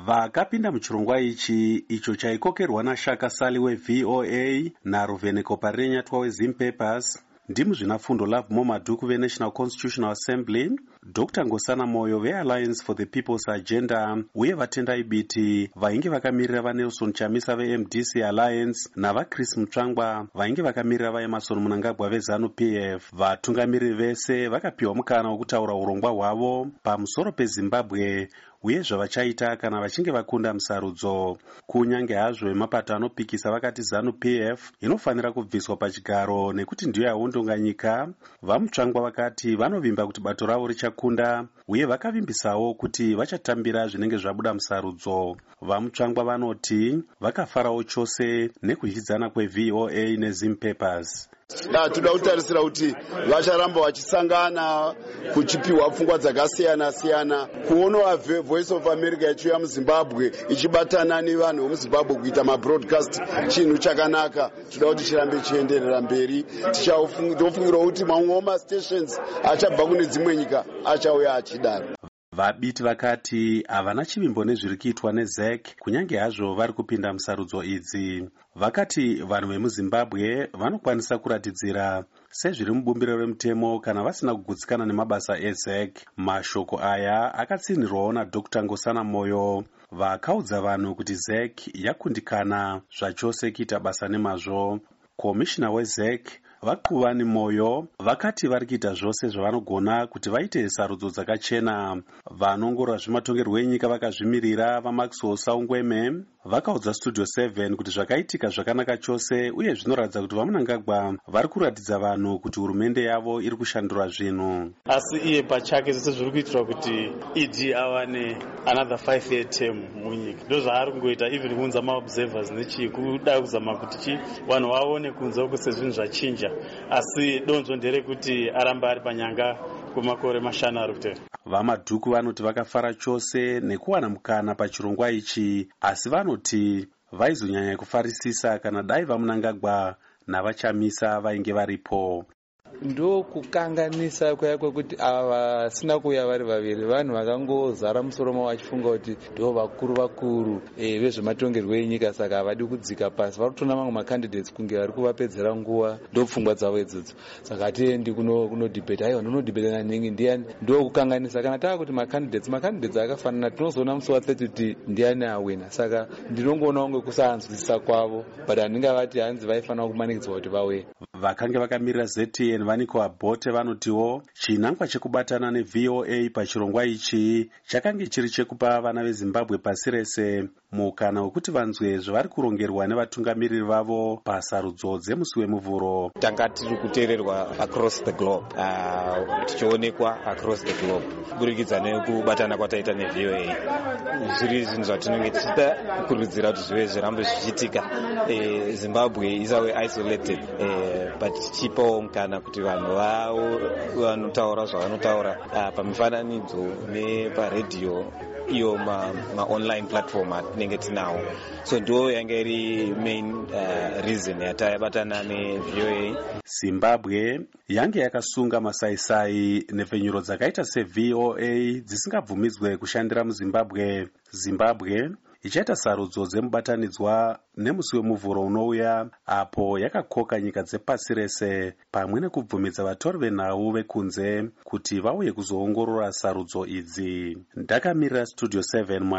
Vakapinda muchirongwa icho chaikokerwa naShaka Sali weVOA naRuvheneko Parirenyatwa weZim Papers, ndimuzvinafundo Love Momaduku veNational Constitutional Assembly, Dr. Ngosana Moyo veAlliance for the People's Agenda uye vatendai biti vainge vakamirira vaNelson Chamisa veMDC Alliance navaChris Mutsvangwa vainge vakamirira vaEmmerson Mnangagwa veZANU-PF. Vatungamiriri vese vakapiwa mukana wokutaura urongwa hwavo pamusoro peZimbabwe uye zvavachaita kana vachinge vakunda musarudzo. Kunyange hazvo vemapato anopikisa vakati ZANU-PF inofanira kubviswa pachigaro nekuti ndiyo yaundonga nyika, vaMutsvangwa vakati vanovimba kuti bato ravo richakunda uye vakavimbisawo kuti vachatambira zvinenge zvabuda musarudzo. VaMutsvangwa vanoti vakafarawo chose nekudyidzana kweVOA neZim Papers. Toda kutarisira kuti vacharamba vachisangana kuchipiwa pfungwa dzakasiyana siyana, kuonawa Voice of America ichiuya muZimbabwe ichibatana nevanhu vemuZimbabwe kuita mabroadcast chinhu chakanaka. Toda kuti chirambe chienderera mberi. Tichafungirawo kuti mamwewo mastations achabva kune dzimwe nyika achauya achidaro. Vabiti vakati havana chivimbo nezviri kuitwa neZEC kunyange hazvo vari kupinda musarudzo idzi. Vakati vanhu vemuZimbabwe vanokwanisa kuratidzira sezviri mubumbiro remutemo kana vasina kugutsikana nemabasa eZEC. Mashoko aya akatsinirwawo naDr. Ngosana Moyo vakaudza vanhu kuti ZEC yakundikana zvachose kuita basa nemazvo. Komishina weZEC Vakuvani Moyo vakati vari kuita zvose zvavanogona kuti vaite sarudzo dzakachena. Vanongorora zvematongerwo enyika vakazvimirira vaMaxwell Saungweme vakaudza Studio 7 kuti zvakaitika zvakanaka chose uye zvinoratidza kuti vaMnangagwa vari kuratidza vanhu kuti hurumende yavo iri kushandura zvinhu. Asi iye pachake zvese zviri kuitirwa kuti ED awane another 5-year term munyika. Ndo zvaari kungoita even kuunza maobservers nechikuda kuzama kuti vanhu vaone kunze uko sezvinhu zvachinja. Asi donzvo nderekuti aramba ari panyanga kwemakore mashanu ari kutevera. VaMaduku vanoti vakafara chose nekuwana mukana pachirongwa ichi, asi vanoti vaizonyanya kufarisisa kana dai vaMnangagwa navaChamisa vainge varipo. Ndo kukanganisa kwaya kwekuti ava vasina kuuya vari vaviri vanhu vakangozara musoro mavo vachifunga kuti ndo vakuru vezvematongerwo enyika, saka havadi kudzika pasi. Vari kutona mamwe macandidates kunge vari kuvapedzera nguva, ndo pfungwa dzavo idzodzo. Saka hatiendi kunodhibheta, aiwa ndinodhibheta nanhingi ndiani. Ndo kukanganisa kana tava kuti macandidates akafanana tinozoona musi wa30 kuti ndiani awina. Saka ndinongoona kunge kusahanzwisisa kwavo, but handingavati hanzi vaifanira kumanikidzwa kuti vauye. Vakange vakamirira ZTN Vaniko Abote vanotiwo chinangwa chekubatana neVOA pachirongwa ichi chakange chiri chekupa vana veZimbabwe pasi rese mukana wekuti vanzwe zvavari kurongerwa nevatungamiriri vavo pasarudzo dzemusi wemuvhuro. Tanga tiri kuteererwa across the globe, tichionekwa across the globe kuburikidza nekubatana kwataita neVOA. Zviri zvinhu zvatinenge tichida kukurudzira kuti zvive zvirambe zvichiitika. Zimbabwe isave isolated, but tichipawo mukana kuti vanhu vavo vanotaura zvavanotaura pamifananidzo neparedhiyo iyo ma-online platform atinenge tinawo. So ndo yanga iri main reason yatabatana neVOA. Zimbabwe yange yakasunga masaisai nepfenyuro dzakaita seVOA dzisingabvumidzwe kushandira muZimbabwe. Zimbabwe ichaita sarudzo dzemubatanidzwa nemusi wemuvhuro unouya, apo yakakoka nyika dzepasi rese pamwe nekubvumidza vatori venhau vekunze kuti vauye kuzoongorora sarudzo idzi. Ndakamirira Studio 7